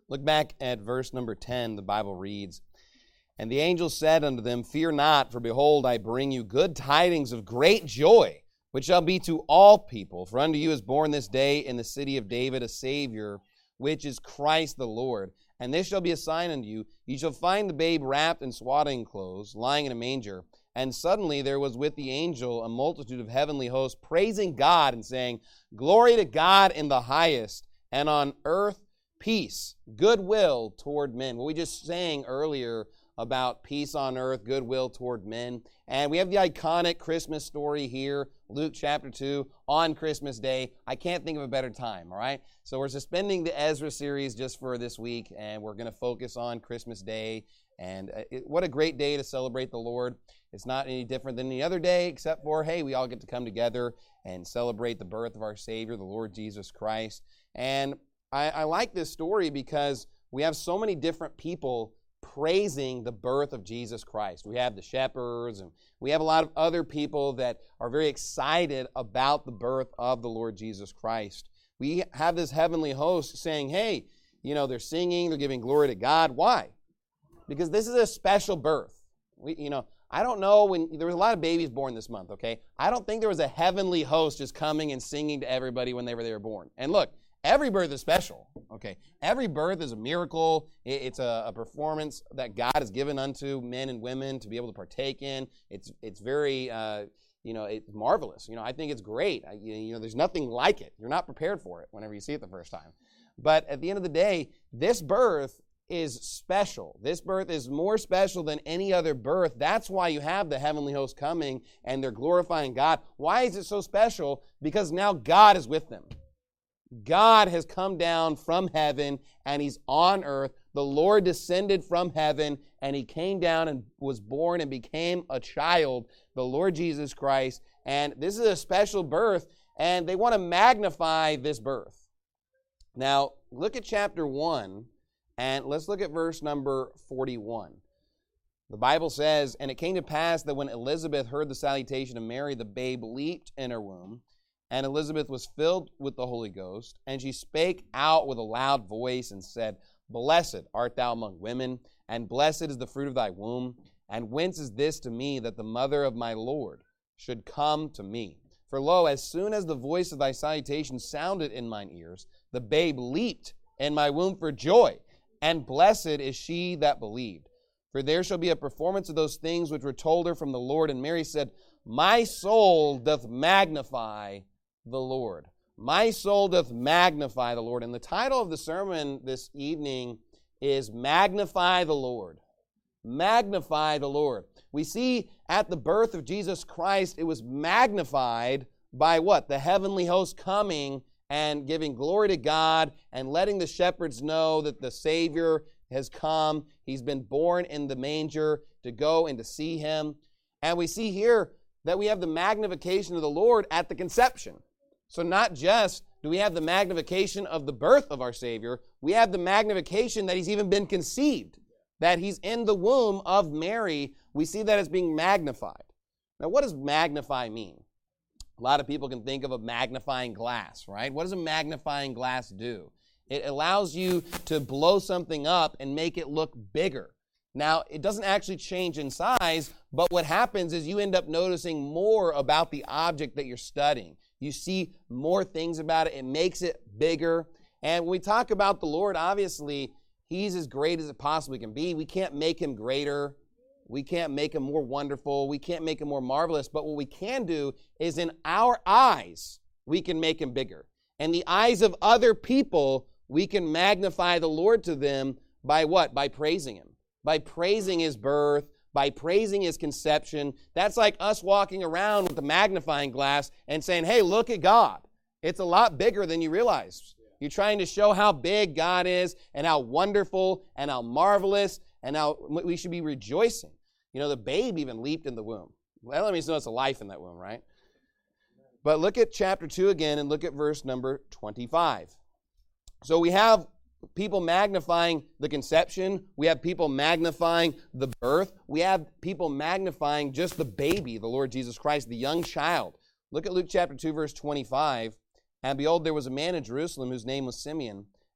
Look back at verse number 10. The Bible reads, "And the angel said unto them, Fear not, for behold, I bring you good tidings of great joy, which shall be to all people. For unto you is born this day in the city of David a Savior, which is Christ the Lord. And this shall be a sign unto you. Ye shall find the babe wrapped in swaddling clothes, lying in a manger. And suddenly there was with the angel a multitude of heavenly hosts, praising God and saying, Glory to God in the highest, and on earth peace, goodwill toward men." What we just sang earlier about peace on earth, goodwill toward men. And we have the iconic Christmas story here, Luke chapter 2, on Christmas Day. I can't think of a better time, all right? So we're suspending the Ezra series just for this week, and we're going to focus on Christmas Day. And what a great day to celebrate the Lord. It's not any different than any other day, except for, hey, we all get to come together and celebrate the birth of our Savior, the Lord Jesus Christ. And I like this story because we have so many different people praising the birth of Jesus Christ. We have the shepherds, and we have a lot of other people that are very excited about the birth of the Lord Jesus Christ. We have this heavenly host saying, hey, they're singing, they're giving glory to God. Why? Because this is a special birth. I don't know, when there was a lot of babies born this month, okay? I don't think there was a heavenly host just coming and singing to everybody when they were born. And look, every birth is special, okay? Every birth is a miracle. It's a performance that God has given unto men and women to be able to partake in. It's very, it's marvelous. I think it's great. There's nothing like it. You're not prepared for it whenever you see it the first time. But at the end of the day, this birth is special. This birth is more special than any other birth. That's why you have the heavenly host coming and they're glorifying God. Why is it so special? Because now God is with them. God has come down from heaven and he's on earth. The Lord descended from heaven and he came down and was born and became a child, the Lord Jesus Christ. And this is a special birth, and they want to magnify this birth. Now, look at chapter 1, and let's look at verse number 41. The Bible says, "And it came to pass that when Elizabeth heard the salutation of Mary, the babe leaped in her womb. And Elizabeth was filled with the Holy Ghost, and she spake out with a loud voice and said, Blessed art thou among women, and blessed is the fruit of thy womb. And whence is this to me that the mother of my Lord should come to me? For lo, as soon as the voice of thy salutation sounded in mine ears, the babe leaped in my womb for joy. And blessed is she that believed. For there shall be a performance of those things which were told her from the Lord. And Mary said, My soul doth magnify the Lord. My soul doth magnify the Lord." And the title of the sermon this evening is Magnify the Lord. Magnify the Lord. We see at the birth of Jesus Christ, it was magnified by what? The heavenly host coming and giving glory to God and letting the shepherds know that the Savior has come. He's been born in the manger to go and to see him. And we see here that we have the magnification of the Lord at the conception. So not just do we have the magnification of the birth of our Savior, we have the magnification that he's even been conceived, that he's in the womb of Mary. We see that as being magnified. Now, what does magnify mean? A lot of people can think of a magnifying glass, right? What does a magnifying glass do? It allows you to blow something up and make it look bigger. Now, it doesn't actually change in size, but what happens is you end up noticing more about the object that you're studying. You see more things about it. It makes it bigger. And when we talk about the Lord, obviously, he's as great as it possibly can be. We can't make him greater. We can't make him more wonderful. We can't make him more marvelous. But what we can do is in our eyes, we can make him bigger. In the eyes of other people, we can magnify the Lord to them by what? By praising him. By praising his birth, by praising his conception. That's like us walking around with a magnifying glass and saying, hey, look at God. It's a lot bigger than you realize. You're trying to show how big God is and how wonderful and how marvelous and how we should be rejoicing. The babe even leaped in the womb. Well, that means there's a life in that womb, right? But look at chapter 2 again and look at verse number 25. So we have people magnifying the conception. We have people magnifying the birth. We have people magnifying just the baby, the Lord Jesus Christ, the young child. Look at Luke chapter 2, verse 25. And behold, there was a man in Jerusalem whose name was Simeon.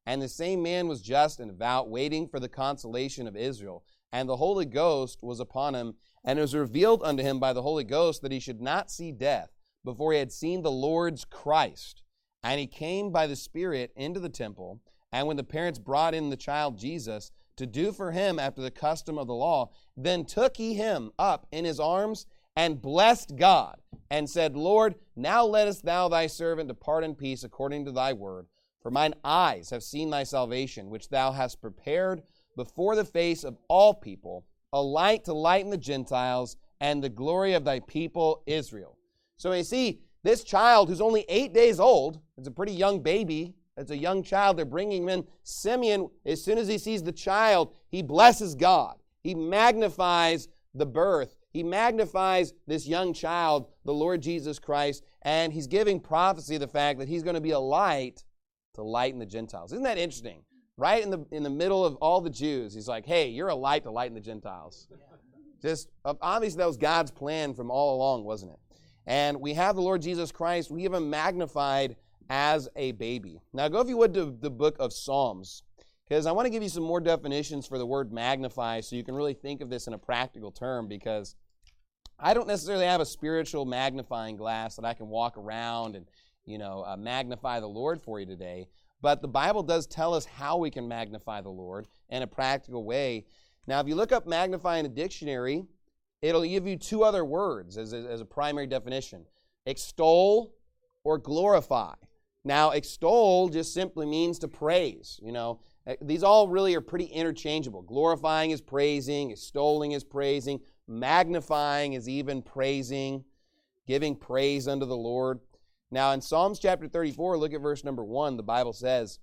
And the same man was just and devout, waiting for the consolation of Israel. And the Holy Ghost was upon him, and it was revealed unto him by the Holy Ghost that he should not see death before he had seen the Lord's Christ. And he came by the Spirit into the temple, and when the parents brought in the child Jesus to do for him after the custom of the law, then took he him up in his arms and blessed God, and said, Lord, now lettest thou thy servant depart in peace according to thy word. For mine eyes have seen thy salvation, which thou hast prepared before the face of all people, a light to lighten the Gentiles, and the glory of thy people Israel. So you see, this child who's only 8 days old, it's a pretty young baby, it's a young child, they're bringing him in. Simeon, as soon as he sees the child, he blesses God. He magnifies the birth. He magnifies this young child, the Lord Jesus Christ, and he's giving prophecy of the fact that he's going to be a light to lighten the Gentiles. Isn't that interesting? Right in the middle of all the Jews, he's like, hey, you're a light to lighten the Gentiles. Just obviously that was God's plan from all along, wasn't it? And we have the Lord Jesus Christ. We have him magnified as a baby. Now go, if you would, to the book of Psalms, because I want to give you some more definitions for the word magnify so you can really think of this in a practical term, because I don't necessarily have a spiritual magnifying glass that I can walk around and magnify the Lord for you today. But the Bible does tell us how we can magnify the Lord in a practical way. Now, if you look up magnify in a dictionary, it'll give you two other words as a primary definition: extol or glorify. Now, extol just simply means to praise. These all really are pretty interchangeable. Glorifying is praising, extolling is praising, magnifying is even praising, giving praise unto the Lord. Now, in Psalms chapter 34, look at verse number 1. The Bible says,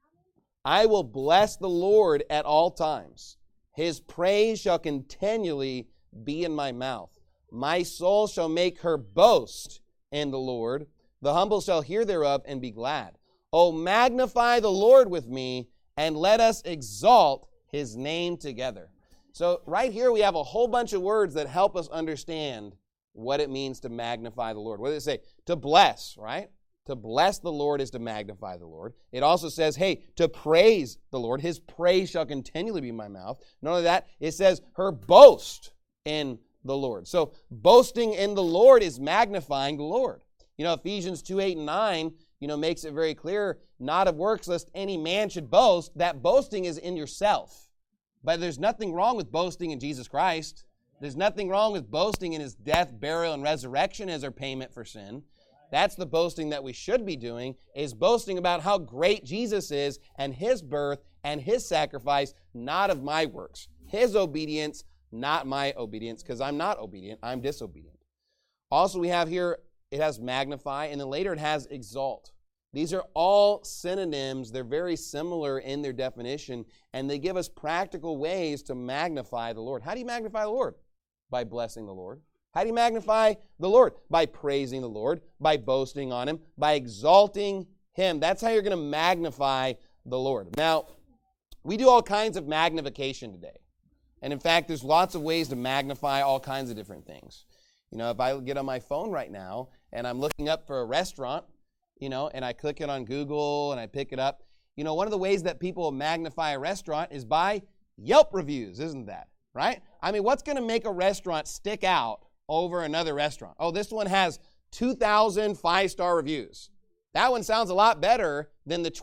I will bless the Lord at all times. His praise shall continually be in my mouth. My soul shall make her boast in the Lord. The humble shall hear thereof and be glad. O magnify the Lord with me, and let us exalt his name together. So right here we have a whole bunch of words that help us understand what it means to magnify the Lord. What does it say? To bless, right? To bless the Lord is to magnify the Lord. It also says, hey, to praise the Lord. His praise shall continually be in my mouth. Not only that, it says her boast in the Lord. So boasting in the Lord is magnifying the Lord. Ephesians 2:8-9, makes it very clear, not of works lest any man should boast. That boasting is in yourself. But there's nothing wrong with boasting in Jesus Christ. There's nothing wrong with boasting in his death, burial, and resurrection as our payment for sin. That's the boasting that we should be doing, is boasting about how great Jesus is and his birth and his sacrifice, not of my works. His obedience, not my obedience, because I'm not obedient, I'm disobedient. Also, we have here, it has magnify, and then later it has exalt. These are all synonyms. They're very similar in their definition, and they give us practical ways to magnify the Lord. How do you magnify the Lord? By blessing the Lord. How do you magnify the Lord? By praising the Lord, by boasting on him, by exalting him. That's how you're going to magnify the Lord. Now, we do all kinds of magnification today. And in fact, there's lots of ways to magnify all kinds of different things. If I get on my phone right now and I'm looking up for a restaurant, and I click it on Google and I pick it up, one of the ways that people magnify a restaurant is by Yelp reviews, isn't that? Right? What's going to make a restaurant stick out over another restaurant? Oh, this one has 2,000 five-star reviews. That one sounds a lot better than the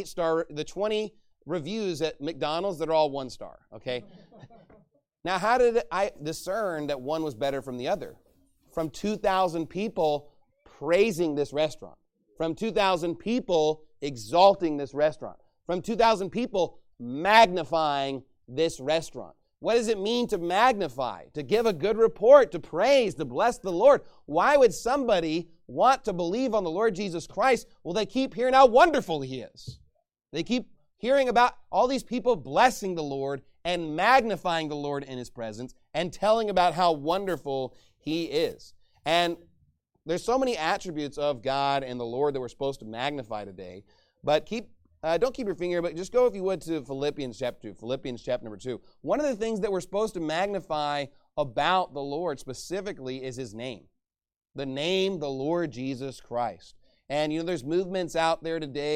20 reviews at McDonald's that are all 1 star, okay? Now, how did I discern that one was better from the other? From 2,000 people praising this restaurant. From 2,000 people exalting this restaurant. From 2,000 people magnifying this restaurant. What does it mean to magnify? To give a good report, to praise, to bless the Lord. Why would somebody want to believe on the Lord Jesus Christ? Well, they keep hearing how wonderful he is. They keep hearing about all these people blessing the Lord and magnifying the Lord in his presence and telling about how wonderful he is. And there's so many attributes of God and the Lord that we're supposed to magnify today. But don't keep your finger, but just go, if you would, to Philippians chapter 2. Philippians chapter number 2. One of the things that we're supposed to magnify about the Lord specifically is his name. The name, the Lord Jesus Christ. And, there's movements out there today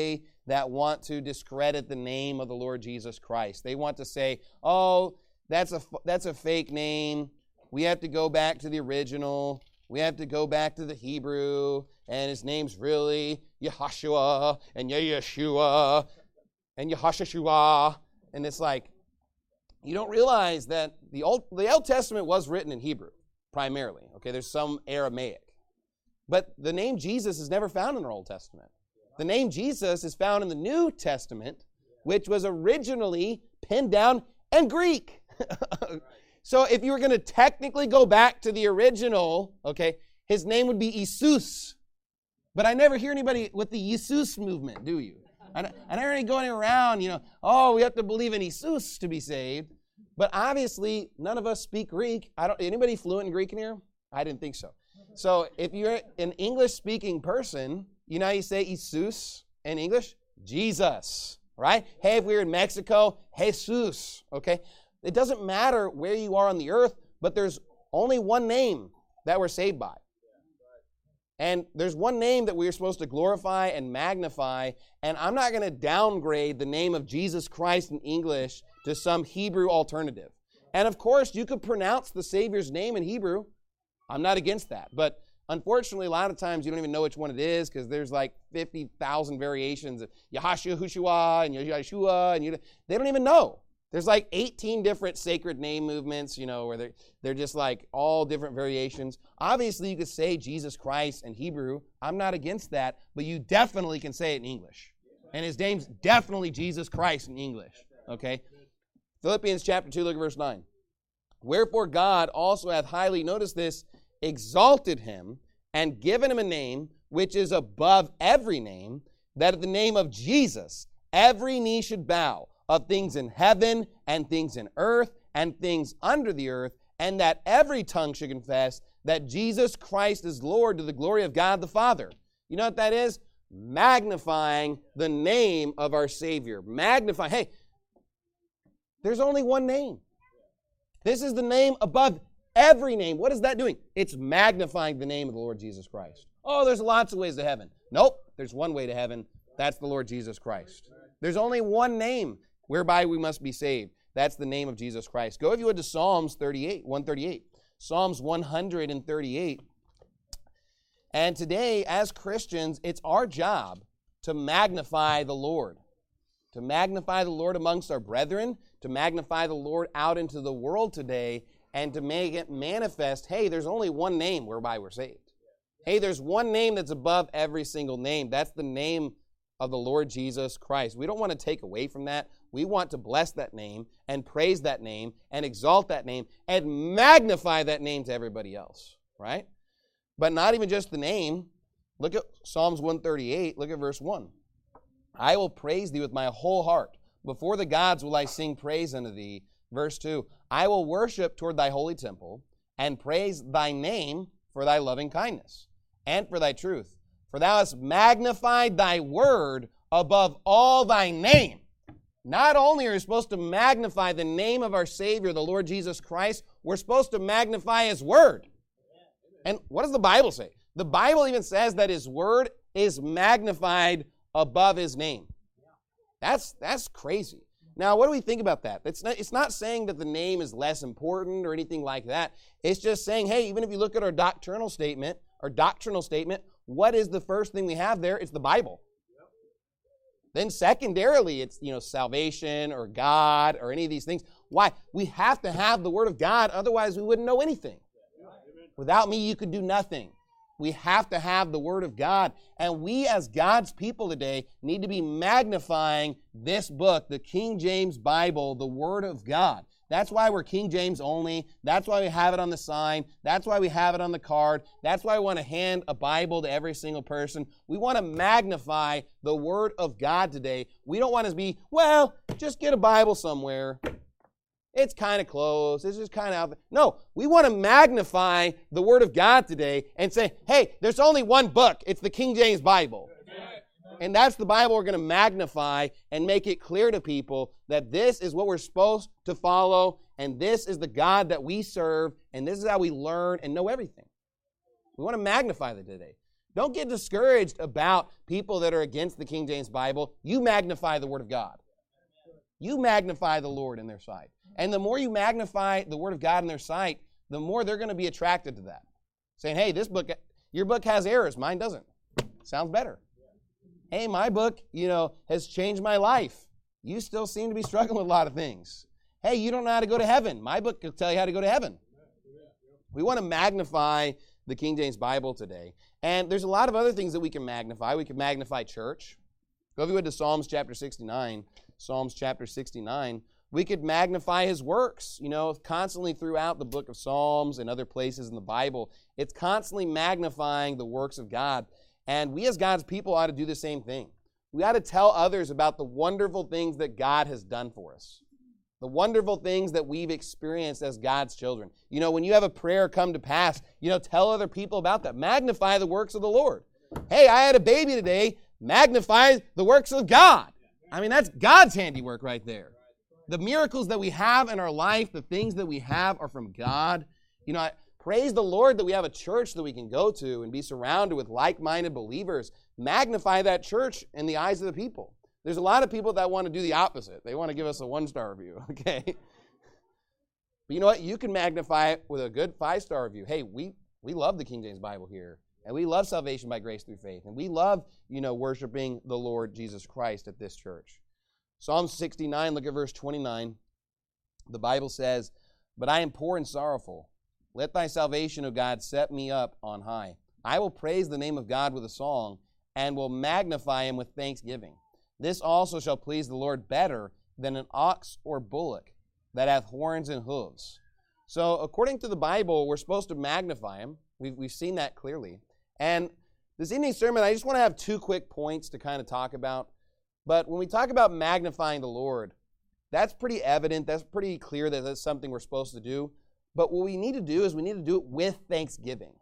that want to discredit the name of the Lord Jesus Christ. They want to say, oh, that's a fake name. We have to go back to the original. We have to go back to the Hebrew. And his name's really Yahashua and Yeshua and Yahashua. And it's like, you don't realize that the Old Testament was written in Hebrew, primarily. Okay, there's some Aramaic. But the name Jesus is never found in the Old Testament. The name Jesus is found in the New Testament, which was originally pinned down in Greek. So if you were going to technically go back to the original, okay, his name would be Jesus. But I never hear anybody with the Jesus movement, do you? I never hear going around, oh, we have to believe in Jesus to be saved. But obviously, none of us speak Greek. Anybody fluent in Greek in here? I didn't think so. So if you're an English-speaking person, you know how you say Jesus in English? Jesus, right? Hey, if we're in Mexico, Jesus, okay? It doesn't matter where you are on the earth, but there's only one name that we're saved by. And there's one name that we're supposed to glorify and magnify, and I'm not going to downgrade the name of Jesus Christ in English to some Hebrew alternative. And of course, you could pronounce the Savior's name in Hebrew. I'm not against that. But unfortunately, a lot of times you don't even know which one it is because there's like 50,000 variations of Yahashua and Yeshua, and they don't even know. There's like 18 different sacred name movements, where they're just like all different variations. Obviously, you could say Jesus Christ in Hebrew. I'm not against that, but you definitely can say it in English. And his name's definitely Jesus Christ in English, okay? Philippians chapter 2, look at verse 9. Wherefore God also hath highly, notice this, exalted him and given him a name which is above every name, that at the name of Jesus every knee should bow, of things in heaven and things in earth and things under the earth, and that every tongue should confess that Jesus Christ is Lord to the glory of God the Father. You know what that is? Magnifying the name of our Savior. Magnifying. Hey, there's only one name. This is the name above every name. What is that doing? It's magnifying the name of the Lord Jesus Christ. Oh, there's lots of ways to heaven. Nope, there's one way to heaven. That's the Lord Jesus Christ. There's only one name whereby we must be saved. That's the name of Jesus Christ. Go, if you would, to Psalms 138. Psalms 138. And today, as Christians, it's our job to magnify the Lord. To magnify the Lord amongst our brethren, to magnify the Lord out into the world today, and to make it manifest, hey, there's only one name whereby we're saved. Hey, there's one name that's above every single name. That's the name of the Lord Jesus Christ. We don't want to take away from that. We want to bless that name and praise that name and exalt that name and magnify that name to everybody else, right? But not even just the name. Look at Psalms 138. Look at verse 1. I will praise thee with my whole heart. Before the gods will I sing praise unto thee. Verse 2. I will worship toward thy holy temple and praise thy name for thy loving kindness and for thy truth. For thou hast magnified thy word above all thy name. Not only are we supposed to magnify the name of our Savior, the Lord Jesus Christ, we're supposed to magnify his word. And what does the Bible say? The Bible even says that his word is magnified above his name. That's crazy. Now, what do we think about that? It's not saying that the name is less important or anything like that. It's just saying, hey, even if you look at our doctrinal statement, what is the first thing we have there? It's the Bible. Then secondarily, it's, salvation or God or any of these things. Why? We have to have the Word of God, otherwise we wouldn't know anything. Without me, you could do nothing. We have to have the Word of God. And we as God's people today need to be magnifying this book, the King James Bible, the Word of God. That's why we're King James only. That's why we have it on the sign. That's why we have it on the card. That's why we want to hand a Bible to every single person. We want to magnify the Word of God today. We don't want to be, well, just get a Bible somewhere. It's kind of close. It's just kind of out there. No, we want to magnify the Word of God today and say, hey, there's only one book. It's the King James Bible. And that's the Bible we're going to magnify and make it clear to people that this is what we're supposed to follow, and this is the God that we serve, and this is how we learn and know everything. We want to magnify that today. Don't get discouraged about people that are against the King James Bible. You magnify the Word of God. You magnify the Lord in their sight. And the more you magnify the Word of God in their sight, the more they're going to be attracted to that. Saying, hey, your book has errors, mine doesn't. Sounds better. Hey, my book, has changed my life. You still seem to be struggling with a lot of things. Hey, you don't know how to go to heaven. My book will tell you how to go to heaven. We want to magnify the King James Bible today. And there's a lot of other things that we can magnify. We can magnify church. Go if you would to Psalms chapter 69. Psalms chapter 69. We could magnify his works, constantly throughout the book of Psalms and other places in the Bible. It's constantly magnifying the works of God. And we as God's people ought to do the same thing. We ought to tell others about the wonderful things that God has done for us. The wonderful things that we've experienced as God's children. When you have a prayer come to pass, tell other people about that. Magnify the works of the Lord. Hey, I had a baby today. Magnify the works of God. That's God's handiwork right there. The miracles that we have in our life, the things that we have are from God. Praise the Lord that we have a church that we can go to and be surrounded with like-minded believers. Magnify that church in the eyes of the people. There's a lot of people that want to do the opposite. They want to give us a 1-star review, okay? But you know what? You can magnify it with a good 5-star review. Hey, we love the King James Bible here, and we love salvation by grace through faith, and we love, worshiping the Lord Jesus Christ at this church. Psalm 69, look at verse 29. The Bible says, "But I am poor and sorrowful. Let thy salvation, O God, set me up on high. I will praise the name of God with a song, and will magnify him with thanksgiving. This also shall please the Lord better than an ox or bullock that hath horns and hooves." So according to the Bible, we're supposed to magnify him. We've seen that clearly. And this evening's sermon, I just want to have 2 quick points to kind of talk about. But when we talk about magnifying the Lord, that's pretty evident. That's pretty clear that that's something we're supposed to do. But what we need to do is we need to do it with thanksgiving.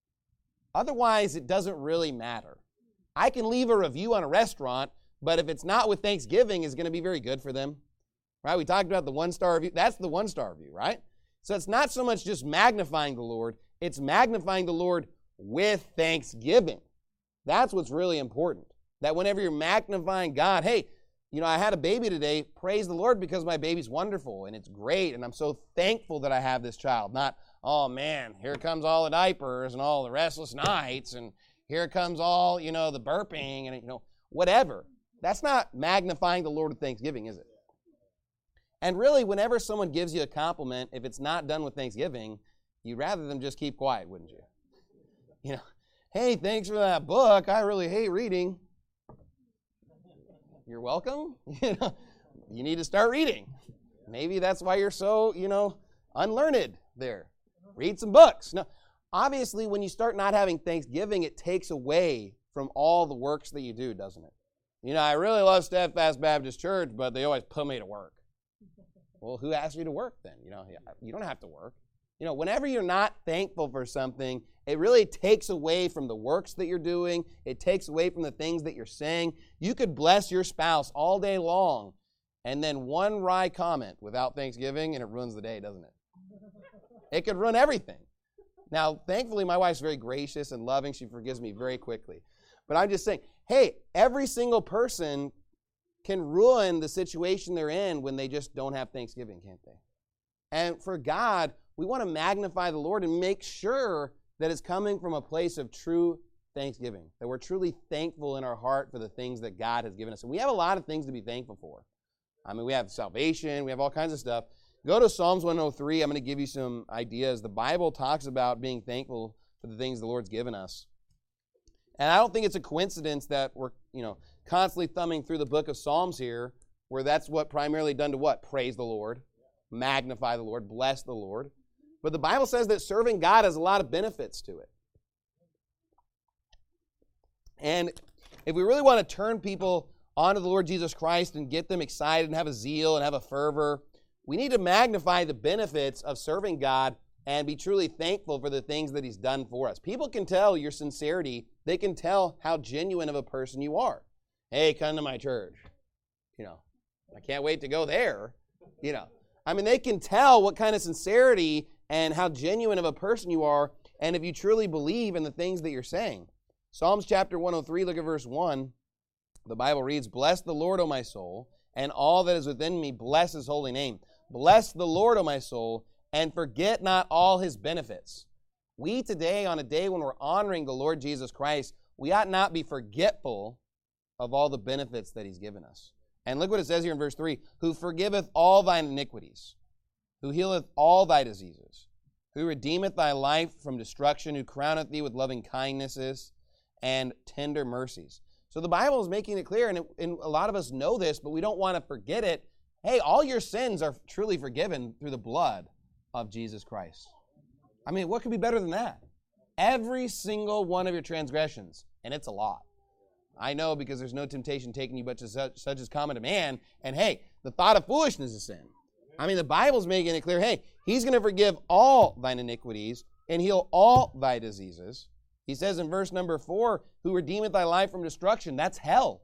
Otherwise, it doesn't really matter. I can leave a review on a restaurant, but if it's not with thanksgiving, it's going to be very good for them. Right? We talked about the 1-star review. That's the 1-star review, right? So it's not so much just magnifying the Lord. It's magnifying the Lord with thanksgiving. That's what's really important. That whenever you're magnifying God, hey, I had a baby today. Praise the Lord because my baby's wonderful and it's great and I'm so thankful that I have this child. Not, oh man, here comes all the diapers and all the restless nights and here comes all, the burping and, whatever. That's not magnifying the Lord with thanksgiving, is it? And really, whenever someone gives you a compliment, if it's not done with thanksgiving, you'd rather them just keep quiet, wouldn't you? Hey, thanks for that book. I really hate reading. You're welcome. You need to start reading. Maybe that's why you're so, unlearned there. Read some books. No, obviously, when you start not having thanksgiving, it takes away from all the works that you do, doesn't it? I really love Steadfast Baptist Church, but they always put me to work. Well, who asked you to work then? You don't have to work. Whenever you're not thankful for something, it really takes away from the works that you're doing. It takes away from the things that you're saying. You could bless your spouse all day long, and then one wry comment without thanksgiving, and it ruins the day, doesn't it? It could ruin everything. Now, thankfully, my wife's very gracious and loving. She forgives me very quickly. But I'm just saying, hey, every single person can ruin the situation they're in when they just don't have thanksgiving, can't they? And for God, we want to magnify the Lord and make sure that it's coming from a place of true thanksgiving, that we're truly thankful in our heart for the things that God has given us. And we have a lot of things to be thankful for. We have salvation, we have all kinds of stuff. Go to Psalms 103. I'm going to give you some ideas. The Bible talks about being thankful for the things the Lord's given us. And I don't think it's a coincidence that we're, constantly thumbing through the book of Psalms here, where that's what primarily done to what? Praise the Lord, magnify the Lord, bless the Lord. But the Bible says that serving God has a lot of benefits to it. And if we really want to turn people onto the Lord Jesus Christ and get them excited and have a zeal and have a fervor, we need to magnify the benefits of serving God and be truly thankful for the things that He's done for us. People can tell your sincerity. They can tell how genuine of a person you are. Hey, come to my church. I can't wait to go there. They can tell what kind of sincerity and how genuine of a person you are, and if you truly believe in the things that you're saying. Psalms chapter 103, look at verse 1. The Bible reads, "Bless the Lord, O my soul, and all that is within me, bless his holy name. Bless the Lord, O my soul, and forget not all his benefits." We today, on a day when we're honoring the Lord Jesus Christ, we ought not be forgetful of all the benefits that he's given us. And look what it says here in verse 3, "Who forgiveth all thine iniquities, who healeth all thy diseases, who redeemeth thy life from destruction, who crowneth thee with loving kindnesses and tender mercies." So the Bible is making it clear, and a lot of us know this, but we don't want to forget it. Hey, all your sins are truly forgiven through the blood of Jesus Christ. I mean, what could be better than that? Every single one of your transgressions, and it's a lot. I know, because there's no temptation taking you but to such as common to man, and hey, the thought of foolishness is sin. I mean, the Bible's making it clear, hey, he's going to forgive all thine iniquities and heal all thy diseases. He says in verse number 4, "Who redeemeth thy life from destruction." That's hell.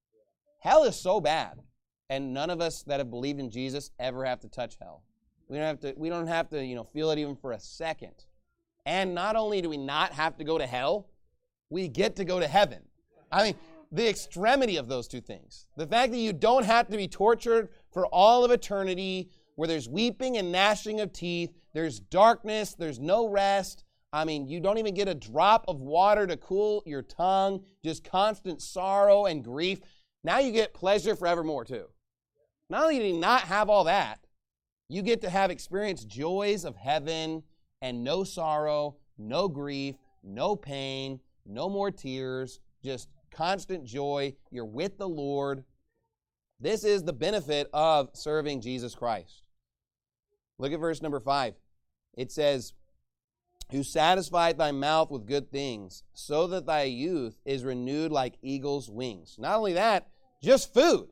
Hell is so bad. And none of us that have believed in Jesus ever have to touch hell. We don't have to, feel it even for a second. And not only do we not have to go to hell, we get to go to heaven. I mean, the extremity of those two things. The fact that you don't have to be tortured for all of eternity, where there's weeping and gnashing of teeth, there's darkness, there's no rest. I mean, you don't even get a drop of water to cool your tongue, just constant sorrow and grief. Now you get pleasure forevermore too. Not only do you not have all that, you get to have experienced joys of heaven and no sorrow, no grief, no pain, no more tears, just constant joy. You're with the Lord. This is the benefit of serving Jesus Christ. Look at verse number 5. It says, "Who satisfied thy mouth with good things, so that thy youth is renewed like eagle's wings." Not only that, just food.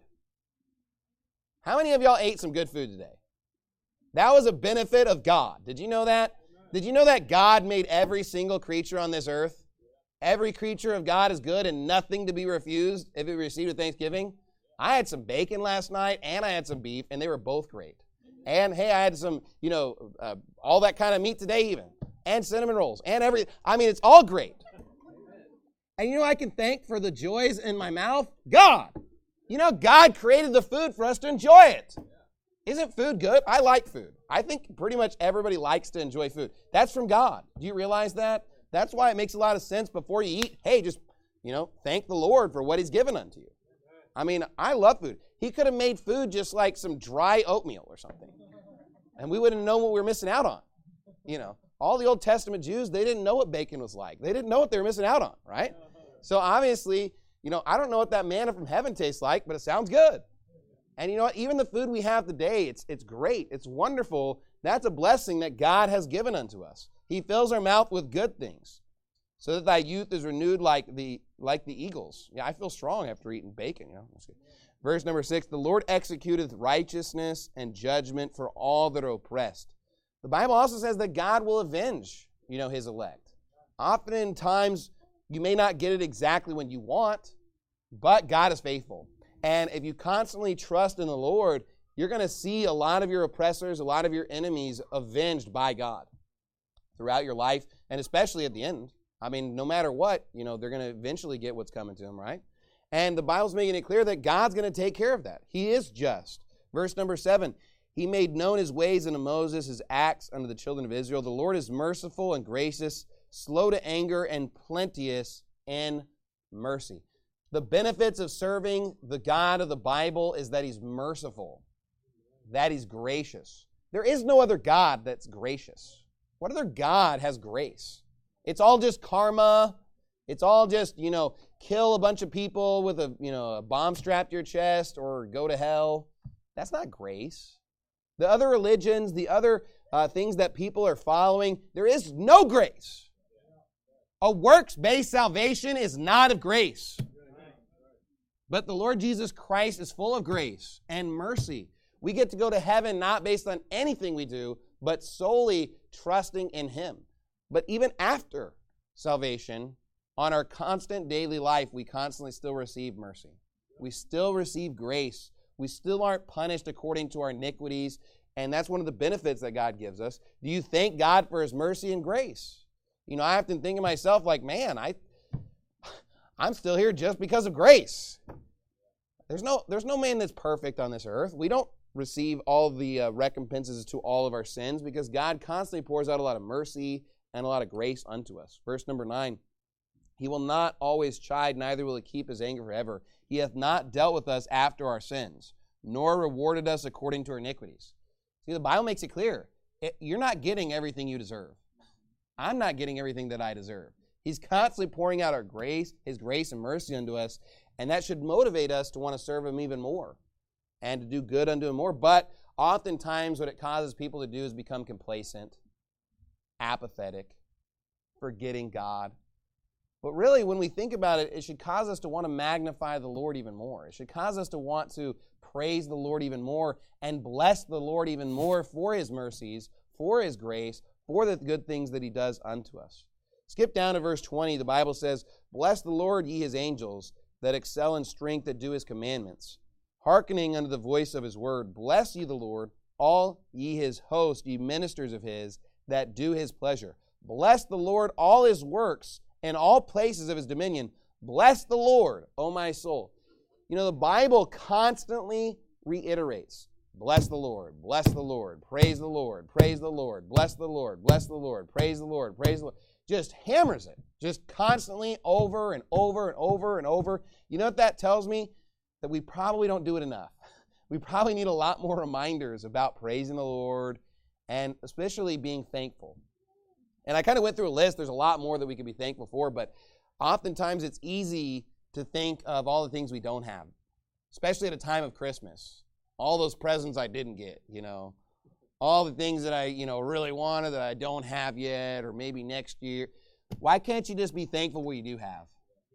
How many of y'all ate some good food today? That was a benefit of God. Did you know that? Did you know that God made every single creature on this earth? Every creature of God is good and nothing to be refused if it received with thanksgiving. I had some bacon last night and I had some beef, and they were both great. And hey, I had some, all that kind of meat today even. And cinnamon rolls. And it's all great. And I can thank for the joys in my mouth? God. God created the food for us to enjoy it. Isn't food good? I like food. I think pretty much everybody likes to enjoy food. That's from God. Do you realize that? That's why it makes a lot of sense before you eat, hey, just, thank the Lord for what he's given unto you. I mean, I love food. He could have made food just like some dry oatmeal or something. And we wouldn't know what we were missing out on. All the Old Testament Jews, they didn't know what bacon was like. They didn't know what they were missing out on, right? So obviously, I don't know what that manna from heaven tastes like, but it sounds good. And you know what? Even the food we have today, it's great. It's wonderful. That's a blessing that God has given unto us. He fills our mouth with good things, so that thy youth is renewed like the eagles. Yeah, I feel strong after eating bacon. Verse number 6, "The Lord executeth righteousness and judgment for all that are oppressed." The Bible also says that God will avenge, his elect. Oftentimes, you may not get it exactly when you want, but God is faithful. And if you constantly trust in the Lord, you're going to see a lot of your oppressors, a lot of your enemies avenged by God throughout your life, and especially at the end. I mean, no matter what, they're going to eventually get what's coming to them, right? And the Bible's making it clear that God's going to take care of that. He is just. Verse number 7, "He made known his ways unto Moses, his acts unto the children of Israel. The Lord is merciful and gracious, slow to anger, and plenteous in mercy." The benefits of serving the God of the Bible is that he's merciful, that he's gracious. There is no other God that's gracious. What other God has grace? It's all just karma. It's all just, kill a bunch of people with a bomb strapped to your chest or go to hell. That's not grace. The other religions, the other things that people are following, there is no grace. A works-based salvation is not of grace. But the Lord Jesus Christ is full of grace and mercy. We get to go to heaven not based on anything we do, but solely trusting in him. But even after salvation, on our constant daily life, we constantly still receive mercy. We still receive grace. We still aren't punished according to our iniquities, and that's one of the benefits that God gives us. Do you thank God for his mercy and grace? I often think of myself like, man, I'm still here just because of grace. There's no man that's perfect on this earth. We don't receive all the recompenses to all of our sins because God constantly pours out a lot of mercy and a lot of grace unto us. Verse number 9, he will not always chide, neither will he keep his anger forever. He hath not dealt with us after our sins, nor rewarded us according to our iniquities. See, the Bible makes it clear. You're not getting everything you deserve. I'm not getting everything that I deserve. He's constantly pouring out our grace, his grace and mercy unto us, and that should motivate us to want to serve him even more and to do good unto him more. But oftentimes what it causes people to do is become complacent, apathetic, forgetting God. But really, when we think about it, it should cause us to want to magnify the Lord even more. It should cause us to want to praise the Lord even more and bless the Lord even more for his mercies, for his grace, for the good things that he does unto us. Skip down to verse 20. The Bible says, bless the Lord, ye his angels, that excel in strength, that do his commandments, hearkening unto the voice of his word. Bless ye the Lord, all ye his host, ye ministers of his, that do his pleasure. Bless the Lord, all his works, and all places of his dominion. Bless the Lord, O my soul. You know, the Bible constantly reiterates, bless the Lord, praise the Lord, praise the Lord, bless the Lord, bless the Lord, praise the Lord, praise the Lord. Just hammers it, just constantly over and over and over and over. You know what that tells me? That we probably don't do it enough. We probably need a lot more reminders about praising the Lord and especially being thankful. And I kind of went through a list. There's a lot more that we could be thankful for, but oftentimes it's easy to think of all the things we don't have, especially at a time of Christmas. All those presents I didn't get, all the things that I, really wanted that I don't have yet, or maybe next year. Why can't you just be thankful what you do have?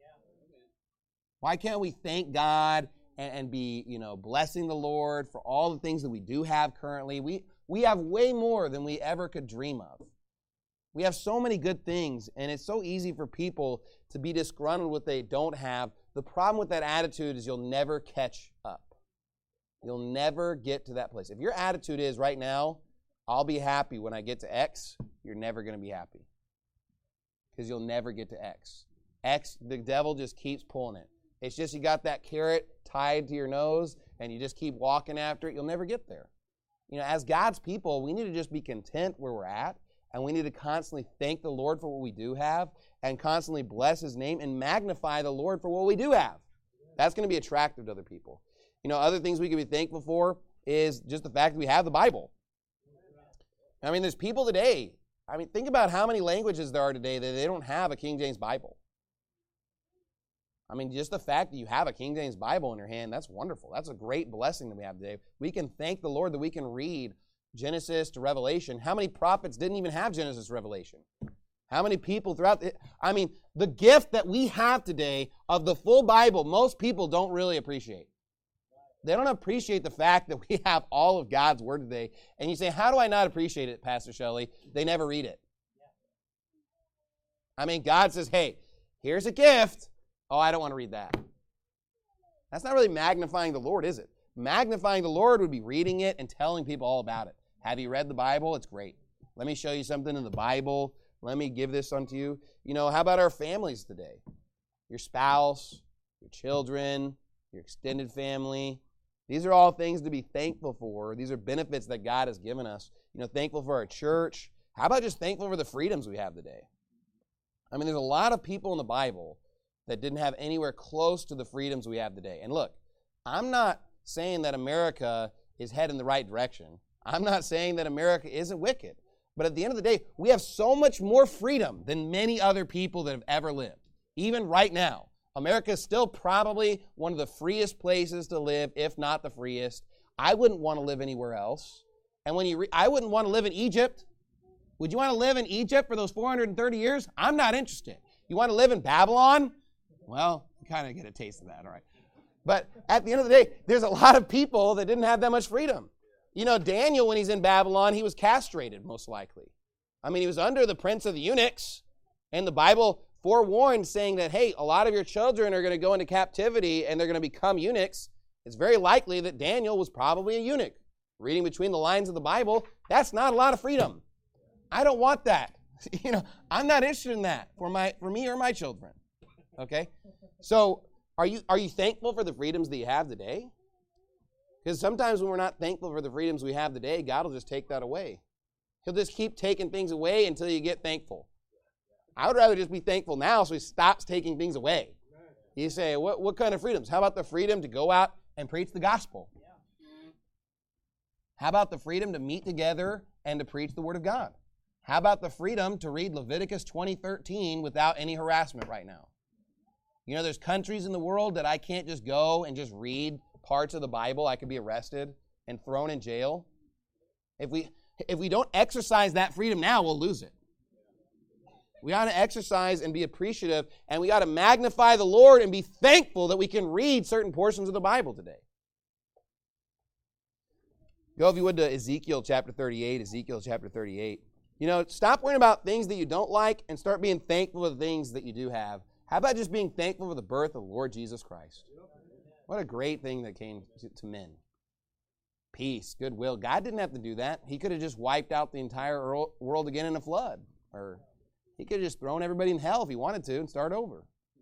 Why can't we thank God and be, blessing the Lord for all the things that we do have currently? We have way more than we ever could dream of. We have so many good things, and it's so easy for people to be disgruntled with what they don't have. The problem with that attitude is you'll never catch up. You'll never get to that place. If your attitude is right now, I'll be happy when I get to X, you're never going to be happy because you'll never get to X. X, the devil just keeps pulling it. It's just you got that carrot tied to your nose, and you just keep walking after it. You'll never get there. As God's people, we need to just be content where we're at, and we need to constantly thank the Lord for what we do have and constantly bless his name and magnify the Lord for what we do have. That's going to be attractive to other people. Other things we can be thankful for is just the fact that we have the Bible. There's people today, think about how many languages there are today that they don't have a King James Bible. Just the fact that you have a King James Bible in your hand, that's wonderful. That's a great blessing that we have today. We can thank the Lord that we can read Genesis to Revelation. How many prophets didn't even have Genesis to Revelation? How many people throughout the gift that we have today of the full Bible, most people don't really appreciate. They don't appreciate the fact that we have all of God's Word today. And you say, how do I not appreciate it, Pastor Shelley? They never read it. God says, hey, here's a gift. Oh, I don't want to read that. That's not really magnifying the Lord, is it? Magnifying the Lord would be reading it and telling people all about it. Have you read the Bible? It's great. Let me show you something in the Bible. Let me give this unto you. How about our families today? Your spouse, your children, your extended family. These are all things to be thankful for. These are benefits that God has given us. Thankful for our church. How about just thankful for the freedoms we have today? There's a lot of people in the Bible that didn't have anywhere close to the freedoms we have today. And look, I'm not saying that America is heading in the right direction. I'm not saying that America isn't wicked. But at the end of the day, we have so much more freedom than many other people that have ever lived. Even right now, America is still probably one of the freest places to live, if not the freest. I wouldn't want to live anywhere else. And when I wouldn't want to live in Egypt. Would you want to live in Egypt for those 430 years? I'm not interested. You want to live in Babylon? Well, you kind of get a taste of that, all right. But at the end of the day, there's a lot of people that didn't have that much freedom. Daniel, when he's in Babylon, he was castrated, most likely. He was under the prince of the eunuchs, and the Bible forewarned, saying that, hey, a lot of your children are going to go into captivity, and they're going to become eunuchs. It's very likely that Daniel was probably a eunuch. Reading between the lines of the Bible, that's not a lot of freedom. I don't want that. I'm not interested in that for me or my children. Okay? So are you thankful for the freedoms that you have today? Because sometimes when we're not thankful for the freedoms we have today, God will just take that away. He'll just keep taking things away until you get thankful. I would rather just be thankful now so he stops taking things away. You say, what kind of freedoms? How about the freedom to go out and preach the gospel? How about the freedom to meet together and to preach the word of God? How about the freedom to read Leviticus 20:13 without any harassment right now? You know, there's countries in the world that I can't just go and just read parts of the Bible. I could be arrested and thrown in jail. If we don't exercise that freedom now, we'll lose it. We ought to exercise and be appreciative, and we ought to magnify the Lord and be thankful that we can read certain portions of the Bible today. Go, if you would, to Ezekiel chapter 38. Ezekiel chapter 38. You know, stop worrying about things that you don't like and start being thankful for the things that you do have. How about just being thankful for the birth of the Lord Jesus Christ? What a great thing that came to men. Peace, goodwill. God didn't have to do that. He could have just wiped out the entire world again in a flood. Or he could have just thrown everybody in hell if he wanted to and start over.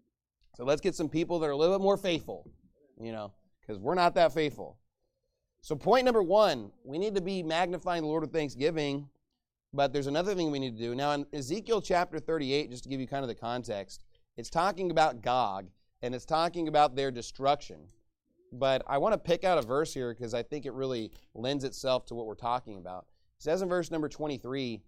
So let's get some people that are a little bit more faithful, you know, because we're not that faithful. So point number one, we need to be magnifying the Lord with thanksgiving, but there's another thing we need to do. Now in Ezekiel chapter 38, just to give you kind of the context, it's talking about Gog, and it's talking about their destruction. But I want to pick out a verse here because I think it really lends itself to what we're talking about. It says in verse number 23,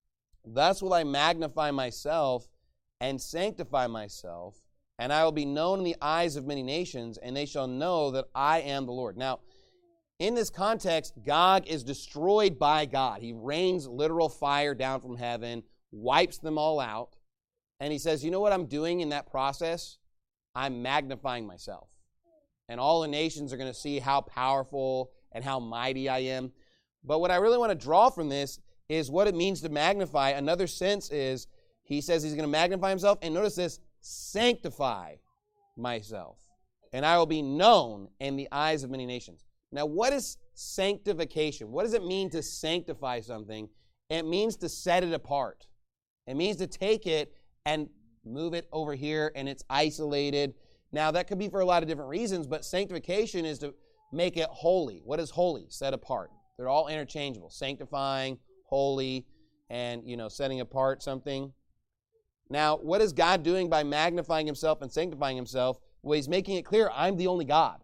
"Thus will I magnify myself and sanctify myself, and I will be known in the eyes of many nations, and they shall know that I am the Lord." Now, in this context, Gog is destroyed by God. He rains literal fire down from heaven, wipes them all out, and he says, you know what I'm doing in that process? I'm magnifying myself. And all the nations are going to see how powerful and how mighty I am. But what I really want to draw from this is what it means to magnify. Another sense is, he says he's going to magnify himself, and notice this, sanctify myself, and I will be known in the eyes of many nations. Now, what is sanctification? What does it mean to sanctify something? It means to set it apart. It means to take it and move it over here, and it's isolated. Now, that could be for a lot of different reasons, but sanctification is to make it holy. What is holy? Set apart. They're all interchangeable. Sanctifying, holy, and, setting apart something. Now, what is God doing by magnifying himself and sanctifying himself? Well, he's making it clear, I'm the only God.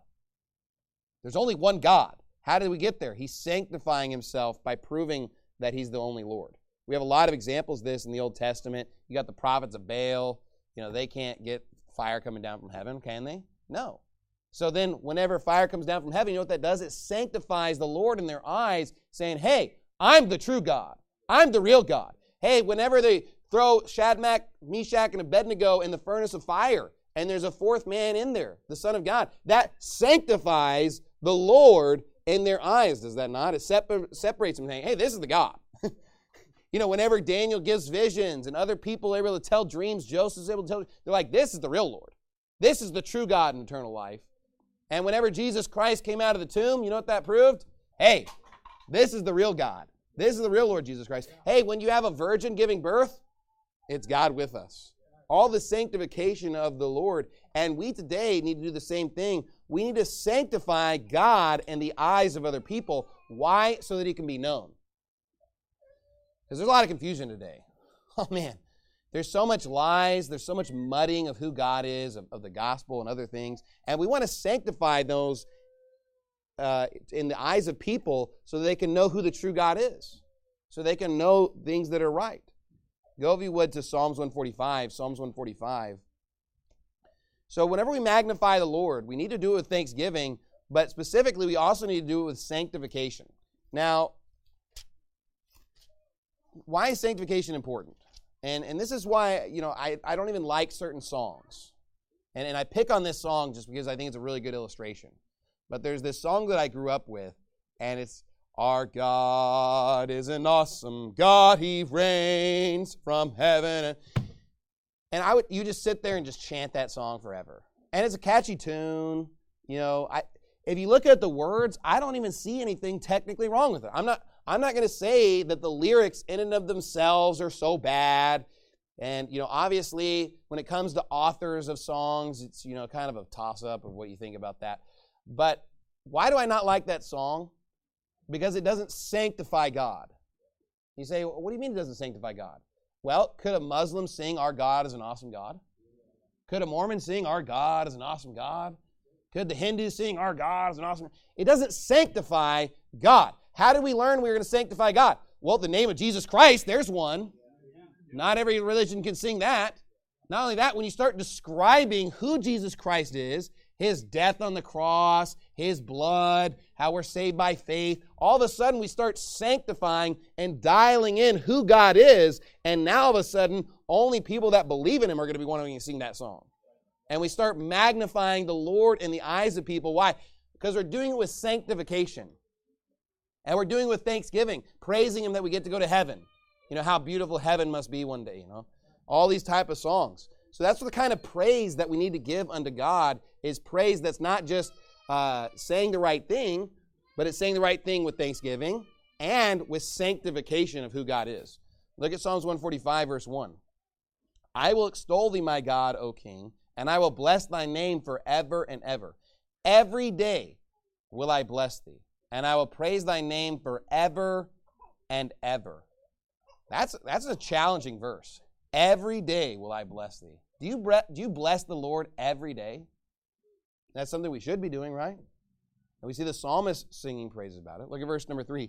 There's only one God. How did we get there? He's sanctifying himself by proving that he's the only Lord. We have a lot of examples of this in the Old Testament. You got the prophets of Baal. They can't get fire coming down from heaven, can they? No. So then whenever fire comes down from heaven, you know what that does? It sanctifies the Lord in their eyes, saying, hey, I'm the true God. I'm the real God. Hey, whenever they throw Shadrach, Meshach, and Abednego in the furnace of fire, and there's a fourth man in there, the Son of God, that sanctifies the Lord in their eyes, does that not? It separates them, saying, hey, this is the God. Whenever Daniel gives visions and other people are able to tell dreams, Joseph's able to tell, they're like, this is the real Lord. This is the true God in eternal life. And whenever Jesus Christ came out of the tomb, you know what that proved? Hey, this is the real God. This is the real Lord Jesus Christ. Hey, when you have a virgin giving birth, it's God with us. All the sanctification of the Lord. And we today need to do the same thing. We need to sanctify God in the eyes of other people. Why? So that he can be known. Because there's a lot of confusion today. Oh, man. There's so much lies. There's so much mudding of who God is, of the gospel and other things. And we want to sanctify those in the eyes of people so that they can know who the true God is. So they can know things that are right. Go, if you would, to Psalms 145. Psalms 145. So whenever we magnify the Lord, we need to do it with thanksgiving, but specifically we also need to do it with sanctification. Now, why is sanctification important? And this is why, I don't even like certain songs. And I pick on this song just because I think it's a really good illustration. But there's this song that I grew up with, and it's, our God is an awesome God. He reigns from heaven. And you just sit there and just chant that song forever. And it's a catchy tune. If you look at the words, I don't even see anything technically wrong with it. I'm not going to say that the lyrics in and of themselves are so bad. And, obviously, when it comes to authors of songs, it's, kind of a toss-up of what you think about that. But why do I not like that song? Because it doesn't sanctify God. You say, well, what do you mean it doesn't sanctify God? Well, could a Muslim sing, "Our God is an awesome God"? Could a Mormon sing, "Our God is an awesome God"? Could the Hindu sing, "Our God is an awesome"? It doesn't sanctify God. How did we learn we were going to sanctify God? Well, the name of Jesus Christ, there's one. Not every religion can sing that. Not only that, when you start describing who Jesus Christ is, his death on the cross, his blood, how we're saved by faith, all of a sudden we start sanctifying and dialing in who God is, and now all of a sudden, only people that believe in him are going to be wanting to sing that song. And we start magnifying the Lord in the eyes of people. Why? Because we're doing it with sanctification. And we're doing it with thanksgiving, praising him that we get to go to heaven. How beautiful heaven must be one day, All these type of songs. So that's the kind of praise that we need to give unto God, is praise that's not just saying the right thing, but it's saying the right thing with thanksgiving and with sanctification of who God is. Look at Psalms 145, verse 1. "I will extol thee, my God, O King, and I will bless thy name forever and ever. Every day will I bless thee, and I will praise thy name forever and ever." That's a challenging verse. Every day will I bless thee. Do you bless the Lord every day? That's something we should be doing, right? And we see the psalmist singing praises about it. Look at verse number 3.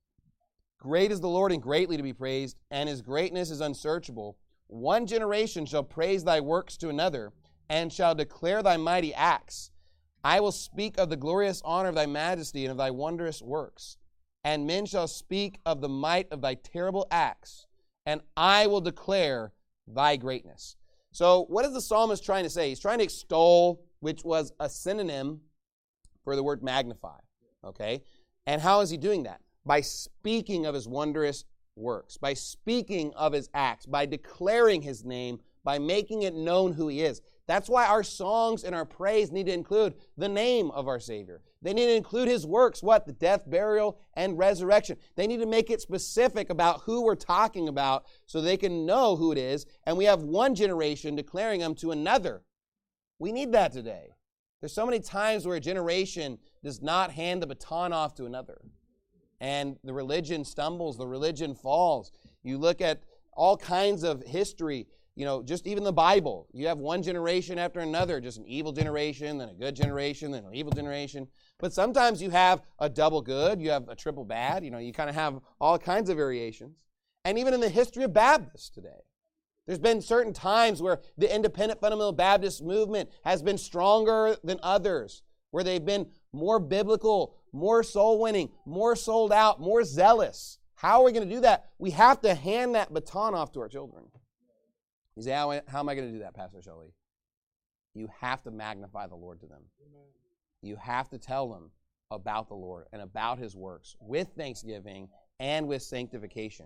"Great is the Lord and greatly to be praised, and his greatness is unsearchable. One generation shall praise thy works to another, and shall declare thy mighty acts. I will speak of the glorious honor of thy majesty and of thy wondrous works. And men shall speak of the might of thy terrible acts, and I will declare thy greatness." So what is the psalmist trying to say? He's trying to extol, which was a synonym for the word magnify. Okay? And how is he doing that? By speaking of his wondrous works, by speaking of his acts, by declaring his name, by making it known who he is. That's why our songs and our praise need to include the name of our Savior. They need to include his works, what? The death, burial, and resurrection. They need to make it specific about who we're talking about so they can know who it is, and we have one generation declaring him to another. We need that today. There's so many times where a generation does not hand the baton off to another, and the religion stumbles, the religion falls. You look at all kinds of history, just even the Bible. You have one generation after another, just an evil generation, then a good generation, then an evil generation. But sometimes you have a double good, you have a triple bad, you kind of have all kinds of variations. And even in the history of Baptists today, there's been certain times where the independent fundamental Baptist movement has been stronger than others, where they've been more biblical, more soul winning, more sold out, more zealous. How are we going to do that? We have to hand that baton off to our children. You say, how am I going to do that, Pastor Shelley? You have to magnify the Lord to them. You have to tell them about the Lord and about his works with thanksgiving and with sanctification.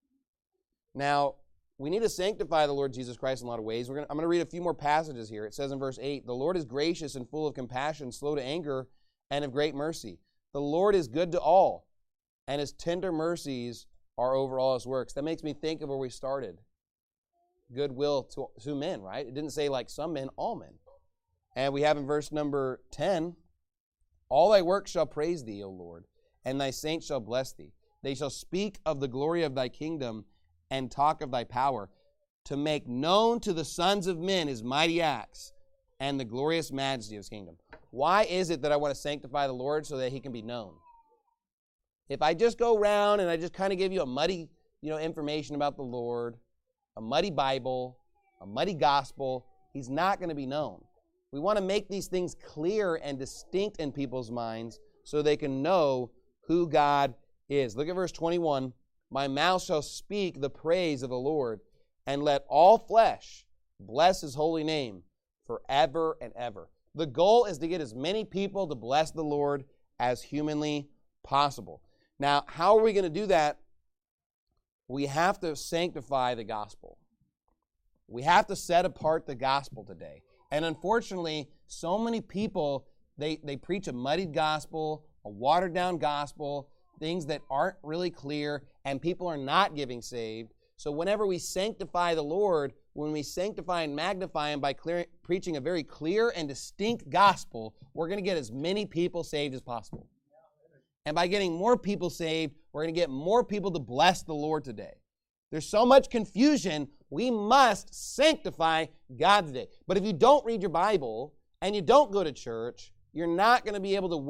Now, we need to sanctify the Lord Jesus Christ in a lot of ways. I'm going to read a few more passages here. It says in verse 8, "The Lord is gracious and full of compassion, slow to anger, and of great mercy. The Lord is good to all, and his tender mercies are over all his works." That makes me think of where we started. Goodwill to men, right? It didn't say like some men, all men. And we have in verse number 10, "All thy works shall praise thee, O Lord, and thy saints shall bless thee. They shall speak of the glory of thy kingdom and talk of thy power, to make known to the sons of men his mighty acts and the glorious majesty of his kingdom." Why is it that I want to sanctify the Lord? So that he can be known. If I just go around and I just kind of give you a muddy, information about the Lord, a muddy Bible, a muddy gospel, he's not going to be known. We want to make these things clear and distinct in people's minds so they can know who God is. Look at verse 21. "My mouth shall speak the praise of the Lord, and let all flesh bless his holy name forever and ever." The goal is to get as many people to bless the Lord as humanly possible. Now, how are we going to do that? We have to sanctify the gospel. We have to set apart the gospel today. And unfortunately, so many people, they preach a muddied gospel, a watered-down gospel, things that aren't really clear, and people are not getting saved. So whenever we sanctify the Lord, when we sanctify and magnify Him by preaching a very clear and distinct gospel, we're going to get as many people saved as possible. And by getting more people saved, we're going to get more people to bless the Lord today. There's so much confusion, we must sanctify God today. But if you don't read your Bible and you don't go to church, you're not going to be able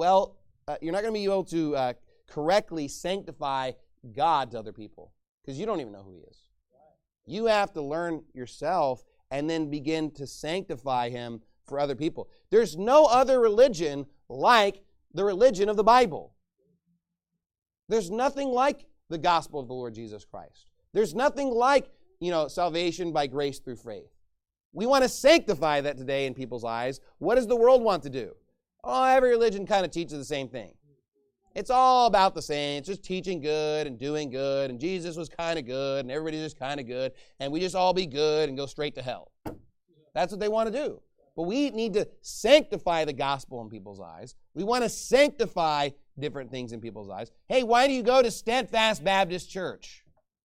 to correctly sanctify God to other people because you don't even know who He is. You have to learn yourself and then begin to sanctify Him for other people. There's no other religion like the religion of the Bible. There's nothing like the gospel of the Lord Jesus Christ. There's nothing like, salvation by grace through faith. We want to sanctify that today in people's eyes. What does the world want to do? Oh, every religion kind of teaches the same thing. It's all about the same. It's just teaching good and doing good, and Jesus was kind of good, and everybody's just kind of good, and we just all be good and go straight to hell. That's what they want to do. But we need to sanctify the gospel in people's eyes. We want to sanctify different things in people's eyes. Hey, why do you go to Steadfast Baptist Church?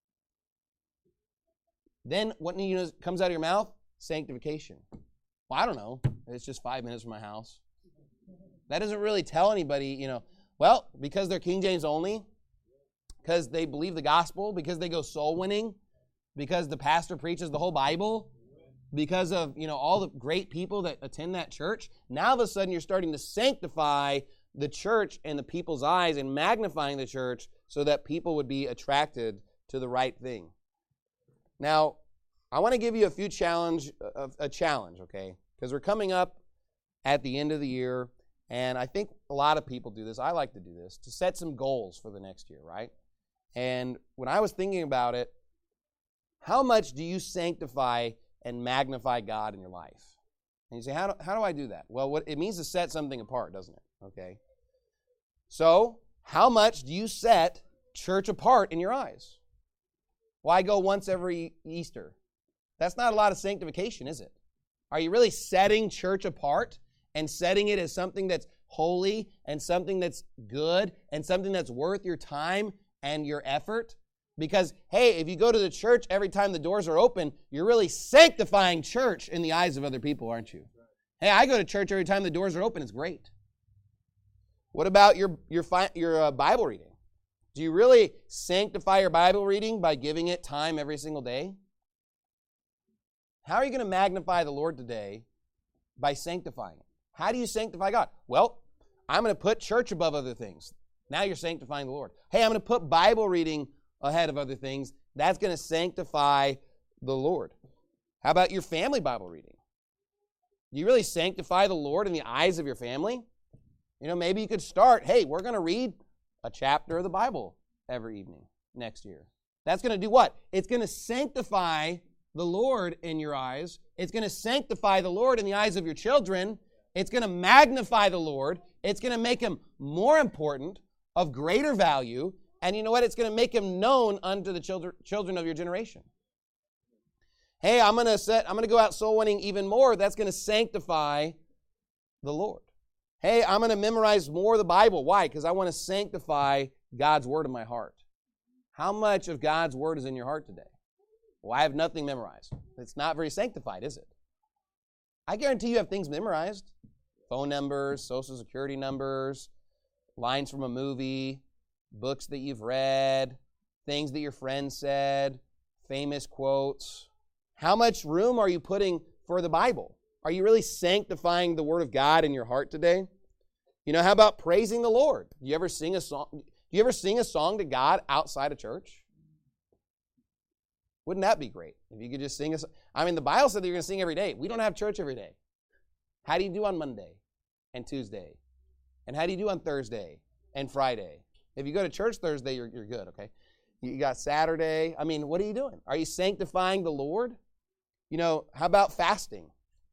Then what comes out of your mouth? Sanctification. Well, I don't know. It's just 5 minutes from my house. That doesn't really tell anybody, well, because they're King James only, because they believe the gospel, because they go soul winning, because the pastor preaches the whole Bible, because of, all the great people that attend that church. Now, all of a sudden, you're starting to sanctify the church in the people's eyes and magnifying the church so that people would be attracted to the right thing. Now, I want to give you a challenge, okay? Because we're coming up at the end of the year, and I think a lot of people do this. I like to do this, to set some goals for the next year, right? And when I was thinking about it, how much do you sanctify and magnify God in your life? And you say, how do I do that? Well, it means to set something apart, doesn't it? Okay. So, how much do you set church apart in your eyes? Well, I go once every Easter. That's not a lot of sanctification, is it? Are you really setting church apart and setting it as something that's holy and something that's good and something that's worth your time and your effort? Because, hey, if you go to the church every time the doors are open, you're really sanctifying church in the eyes of other people, aren't you? Hey, I go to church every time the doors are open. It's great. What about your Bible reading? Do you really sanctify your Bible reading by giving it time every single day? How are you going to magnify the Lord today? By sanctifying it. How do you sanctify God? Well, I'm going to put church above other things. Now you're sanctifying the Lord. Hey, I'm going to put Bible reading ahead of other things. That's going to sanctify the Lord. How about your family Bible reading? Do you really sanctify the Lord in the eyes of your family? Maybe you could start, hey, we're going to read a chapter of the Bible every evening next year. That's going to do what? It's going to sanctify the Lord in your eyes. It's going to sanctify the Lord in the eyes of your children. It's going to magnify the Lord. It's going to make Him more important, of greater value, and you know what? It's going to make Him known unto the children of your generation. Hey, I'm going to go out soul winning even more. That's going to sanctify the Lord. Hey, I'm going to memorize more of the Bible. Why? Because I want to sanctify God's Word in my heart. How much of God's Word is in your heart today? Well, I have nothing memorized. It's not very sanctified, is it? I guarantee you have things memorized. Phone numbers, social security numbers, lines from a movie, books that you've read, things that your friends said, famous quotes. How much room are you putting for the Bible? Are you really sanctifying the Word of God in your heart today? How about praising the Lord? Do you ever sing a song? Do you ever sing a song to God outside of church? Wouldn't that be great if you could just sing a song? The Bible said that you're going to sing every day. We don't have church every day. How do you do on Monday and Tuesday? And how do you do on Thursday and Friday? If you go to church Thursday, you're good, okay? You got Saturday. What are you doing? Are you sanctifying the Lord? How about fasting?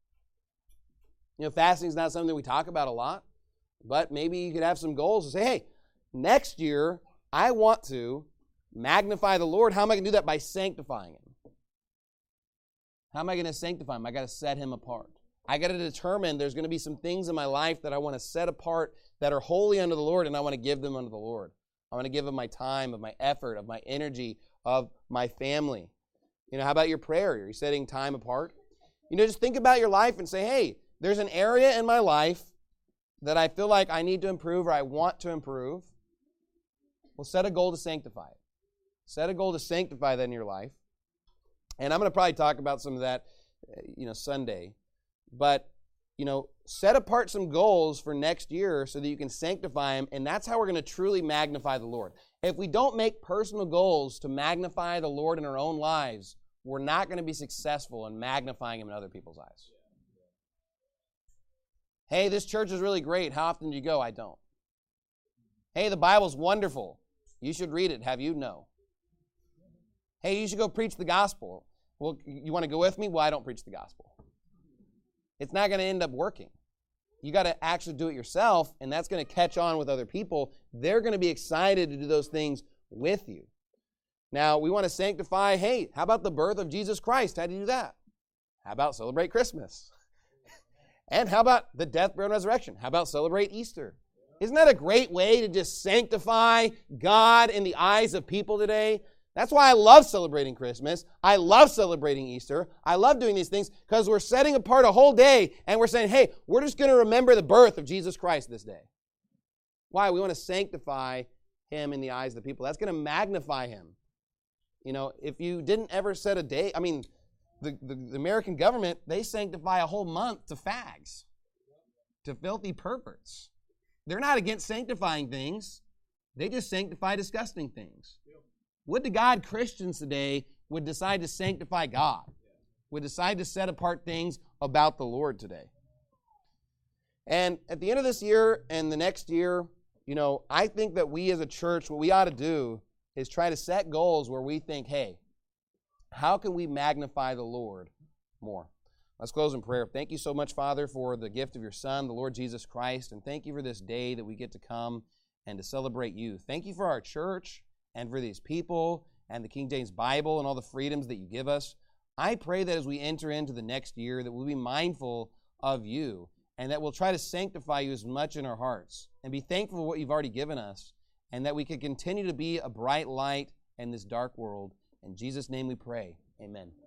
Fasting is not something we talk about a lot, but maybe you could have some goals to say, hey, next year I want to magnify the Lord. How am I going to do that? By sanctifying Him. How am I going to sanctify Him? I got to set Him apart. I got to determine there's going to be some things in my life that I want to set apart that are holy unto the Lord, and I want to give them unto the Lord. I want to give Him my time, of my effort, of my energy, of my family. How about your prayer? Are you setting time apart? Just think about your life and say, hey, there's an area in my life that I feel like I need to improve or I want to improve. Well, set a goal to sanctify it. Set a goal to sanctify that in your life. And I'm going to probably talk about some of that, Sunday. But, set apart some goals for next year so that you can sanctify them, and that's how we're going to truly magnify the Lord. If we don't make personal goals to magnify the Lord in our own lives, we're not going to be successful in magnifying Him in other people's eyes. Hey, this church is really great. How often do you go? I don't. Hey, the Bible's wonderful. You should read it. Have you? No. Hey, you should go preach the gospel. Well, you want to go with me? Well, I don't preach the gospel. It's not going to end up working. You got to actually do it yourself, and that's going to catch on with other people. They're going to be excited to do those things with you. Now, we want to sanctify, hey, how about the birth of Jesus Christ? How do you do that? How about celebrate Christmas? And how about the death, burial, and resurrection? How about celebrate Easter? Isn't that a great way to just sanctify God in the eyes of people today? That's why I love celebrating Christmas. I love celebrating Easter. I love doing these things because we're setting apart a whole day and we're saying, hey, we're just going to remember the birth of Jesus Christ this day. Why? We want to sanctify Him in the eyes of the people. That's going to magnify Him. If you didn't ever set a day, the American government, they sanctify a whole month to fags, to filthy perverts. They're not against sanctifying things. They just sanctify disgusting things. Would to God Christians today would decide to sanctify God, would decide to set apart things about the Lord today. And at the end of this year and the next year, I think that we as a church, what we ought to do is try to set goals where we think, hey, how can we magnify the Lord more? Let's close in prayer. Thank you so much, Father, for the gift of your Son, the Lord Jesus Christ, and thank you for this day that we get to come and to celebrate you. Thank you for our church and for these people and the King James Bible and all the freedoms that you give us. I pray that as we enter into the next year that we'll be mindful of you and that we'll try to sanctify you as much in our hearts and be thankful for what you've already given us and that we can continue to be a bright light in this dark world. In Jesus' name we pray. Amen.